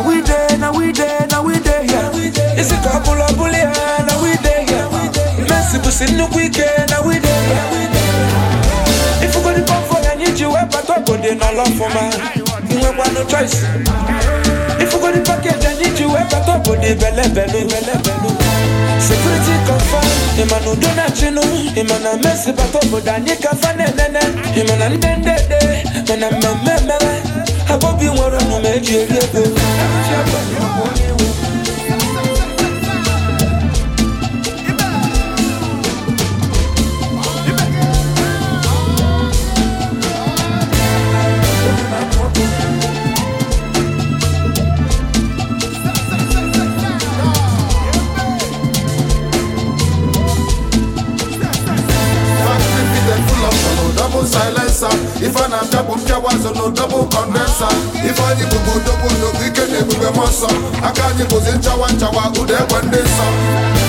we there, now we there, now we there, yeah. It's a couple of bully, now we there, yeah. Messi was in the weekend, now we there, yeah. If you go to pump for I need you, but top of the no love for man. You have one no choice. If you go to package, I need you, but top of the belly. Security confirm, Emmanuel Donachino, Emmanuel Messi, but top of the Nika Fan, Emmanuel Dende, and I'm a member. I hope you want to make you silencer. If I not double was no double condenser. If I need to go double, no weekend, we will muscle. I can't use in Chawa, who there one day, son.